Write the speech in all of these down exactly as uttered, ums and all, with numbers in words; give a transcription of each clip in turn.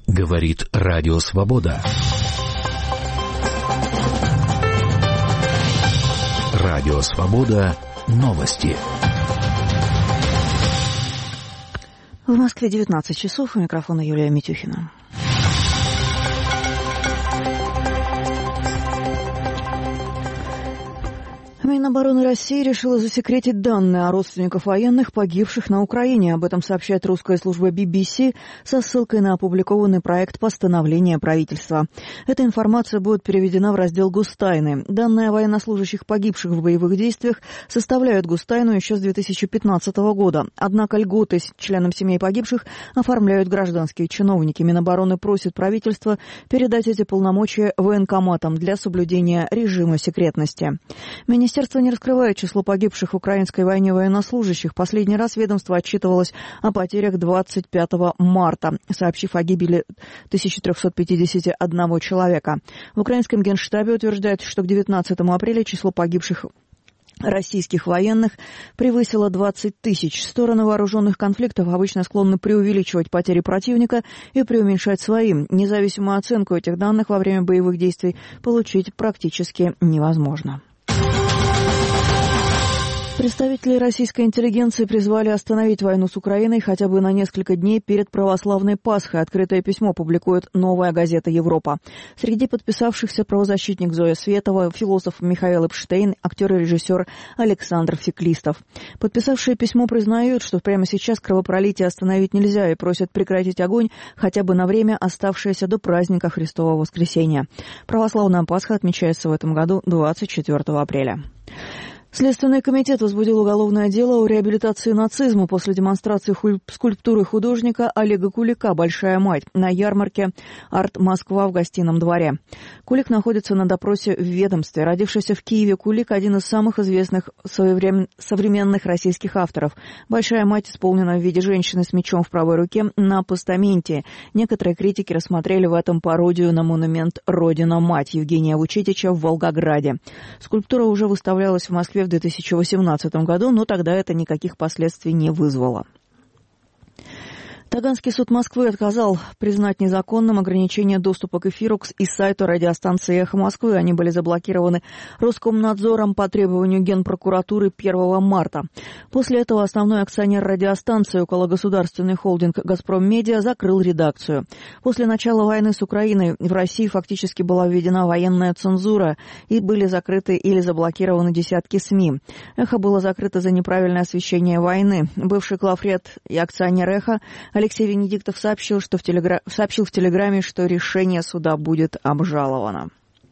Говорит Радио Свобода. Радио Свобода. Новости. В Москве девятнадцать часов. У микрофона Юлия Митюхина. Минобороны России решила засекретить данные о родственниках военных, погибших на Украине. Об этом сообщает русская служба би би си со ссылкой на опубликованный проект постановления правительства. Эта информация будет переведена в раздел Гостайны. Данные о военнослужащих, погибших в боевых действиях, составляют Гостайну еще с две тысячи пятнадцатого года. Однако льготы членам семей погибших оформляют гражданские чиновники. Минобороны просит правительство передать эти полномочия военкоматам для соблюдения режима секретности. Министерство Министерство не раскрывает число погибших в украинской войне военнослужащих. Последний раз ведомство отчитывалось о потерях двадцать пятого марта, сообщив о гибели тысяча триста пятьдесят один человека. В украинском генштабе утверждают, что к девятнадцатому апреля число погибших российских военных превысило двадцать тысяч. Стороны вооруженных конфликтов обычно склонны преувеличивать потери противника и преуменьшать свои. Независимую оценку этих данных во время боевых действий получить практически невозможно. Представители российской интеллигенции призвали остановить войну с Украиной хотя бы на несколько дней перед православной Пасхой. Открытое письмо публикует «Новая газета Европа». Среди подписавшихся правозащитник Зоя Светова, философ Михаил Эпштейн, актер и режиссер Александр Феклистов. Подписавшие письмо признают, что прямо сейчас кровопролитие остановить нельзя и просят прекратить огонь хотя бы на время, оставшееся до праздника Христового воскресения. Православная Пасха отмечается в этом году двадцать четвёртого апреля. Следственный комитет возбудил уголовное дело о реабилитации нацизма после демонстрации скульптуры художника Олега Кулика «Большая мать» на ярмарке «Арт Москва» в Гостином дворе. Кулик находится на допросе в ведомстве. Родившийся в Киеве Кулик – один из самых известных современных российских авторов. «Большая мать» исполнена в виде женщины с мечом в правой руке на постаменте. Некоторые критики рассмотрели в этом пародию на монумент «Родина-мать» Евгения Вучетича в Волгограде. Скульптура уже выставлялась в Москве в две тысячи восемнадцатом году, но тогда это никаких последствий не вызвало. Таганский суд Москвы отказал признать незаконным ограничение доступа к эфиру и сайту радиостанции «Эхо Москвы». Они были заблокированы Роскомнадзором по требованию Генпрокуратуры первого марта. После этого основной акционер радиостанции, окологосударственный холдинг «Газпром Медиа», закрыл редакцию. После начала войны с Украиной в России фактически была введена военная цензура и были закрыты или заблокированы десятки СМИ. «Эхо» было закрыто за неправильное освещение войны. Бывший главред и акционер «Эхо» Алексей Венедиктов сообщил, что в телегра... сообщил в Телеграме, что решение суда будет обжаловано.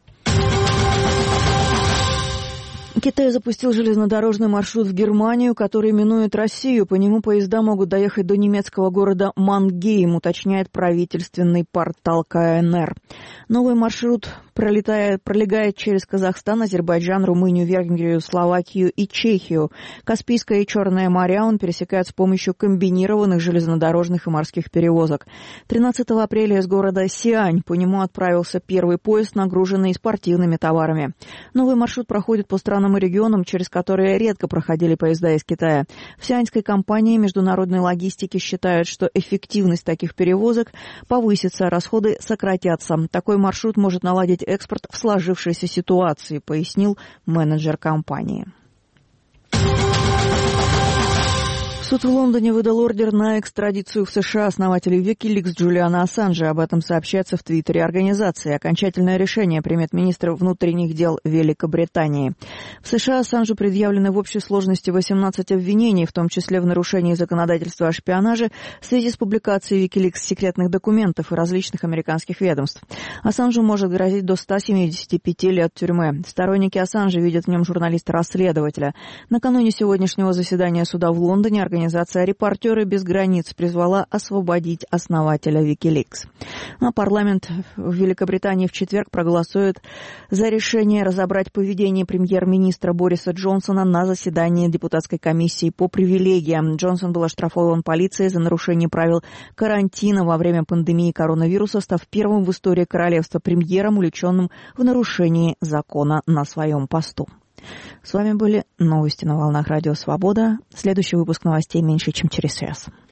Китай запустил железнодорожный маршрут в Германию, который минует Россию. По нему поезда могут доехать до немецкого города Мангейм, уточняет правительственный портал ка эн эр. Новый маршрут пролетает, пролегает через Казахстан, Азербайджан, Румынию, Венгрию, Словакию и Чехию. Каспийское и Черное моря он пересекает с помощью комбинированных железнодорожных и морских перевозок. тринадцатого апреля из города Сиань по нему отправился первый поезд, нагруженный спортивными товарами. Новый маршрут проходит по странам и регионам, через которые редко проходили поезда из Китая. В сианьской компании международной логистики считают, что эффективность таких перевозок повысится, расходы сократятся. Такой маршрут может наладить экспорт в сложившейся ситуации, пояснил менеджер компании. Суд в Лондоне выдал ордер на экстрадицию в США основателю Wikileaks Джулиана Ассанжа. Об этом сообщается в твиттере организации. Окончательное решение примет министр внутренних дел Великобритании. В США Ассанжу предъявлены в общей сложности восемнадцать обвинений, в том числе в нарушении законодательства о шпионаже в связи с публикацией Wikileaks секретных документов и различных американских ведомств. Ассанжу может грозить до ста семидесяти пяти лет тюрьмы. Сторонники Ассанжа видят в нем журналиста-расследователя. Накануне сегодняшнего заседания суда в Лондоне организация «Репортеры без границ» призвала освободить основателя Wikileaks. А парламент в Великобритании в четверг проголосует за решение разобрать поведение премьер-министра Бориса Джонсона на заседании депутатской комиссии по привилегиям. Джонсон был оштрафован полицией за нарушение правил карантина во время пандемии коронавируса, став первым в истории королевства премьером, увлеченным в нарушении закона на своем посту. С вами были новости на волнах Радио Свобода. Следующий выпуск новостей меньше, чем через час.